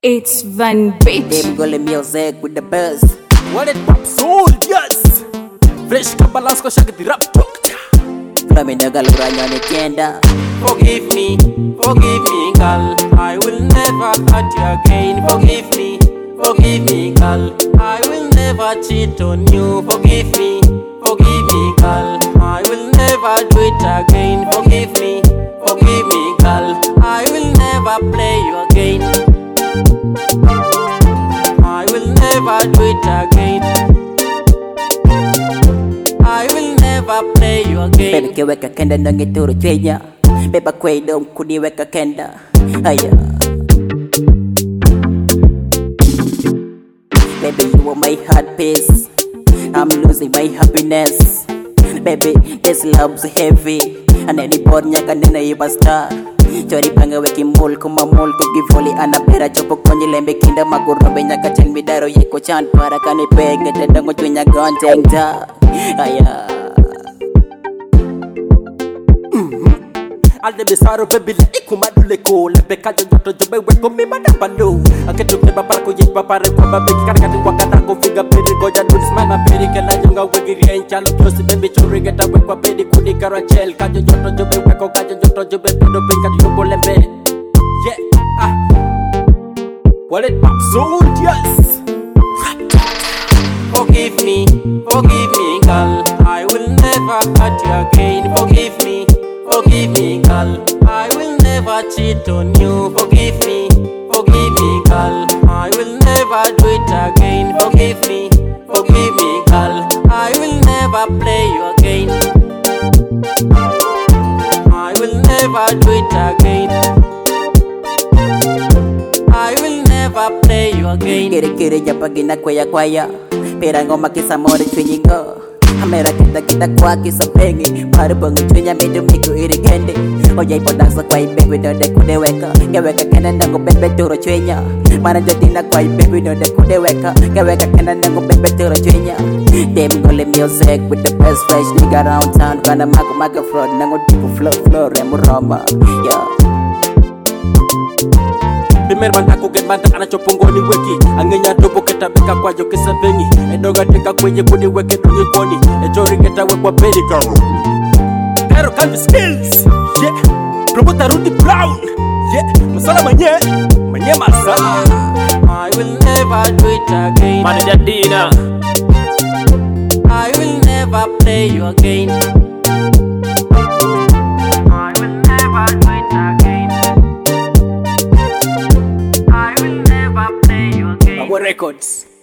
It's Van Bitch. Them gully music with the buzz. What it pop soul, yes. Fresh kabalans ko siya kiti rap talk. Flame na galuranya ni Kenda. Forgive me, girl. I will never hurt you again. Forgive me, girl. I will never cheat on you. Forgive me, girl. I will never do it again. Forgive me, girl. I will never play you again. I will never do it again. I will never play you again. Baby kiweka Kenda nangituru chwenya. Beba kwedo mkuniweka Kenda. Aya. Baby you are my heart piece. I'm losing my happiness. Baby this love's heavy. And anybody nyaka nena iba star. Chori panga weki mol kuma mol ko givoli anapera chopo konyi lembe kinda magurombe nyaka cheng midaro yeko chan para kani pege tedango chwenya gonteng da. Aya. Alde bisaro baby le ikumadule ko lebe kajo joto jobe weko mi madapalo aketu keba para ko yeba para ko baby karkati wakata ko figa pedi goja dul smile ma pedi kala jonga wegiri en chalo close baby chori geta weko pedi kuni karachel kajo joto jobe weko kajo joto jobe pedo pinga jobo lembe yeah what it pop soul yes. Forgive me, girl. I will never hurt you again. Forgive me, girl. I will never cheat on you. Forgive me, girl. I will never do it again. Forgive me, girl. I will never play you again. I will never do it again. I will never play you again. Kiri japagina kwaya. Pera ngoma kisa mori chwinyingo. Amera kita kwa kisa pengi. Parubong chwinya midu miku irigende. Oya ipodaksa kwa baby dode kudeweka. Geweka Kenda nango bebe turo chwinya. Mana jodina kwa baby dode kudeweka. Geweka Kenda nango bebe turo chwinya. Them gully music with the best fresh nigga around town. Kana maga fraud nango tipo flow remu roma. Yeah. Primer banda ko get banda ana chopongo ni weki angenya topo keta beka kwa jo kisa bengi edoga teka kwenye kuni weke dungi koni ejori keta wekwa pedi karo Karo Calvi skills yeah promoter Rudy Brown yeah masala manye masala I will never do it again Manager Dina I will never play you again I will never do it again I will never play you again. Our records.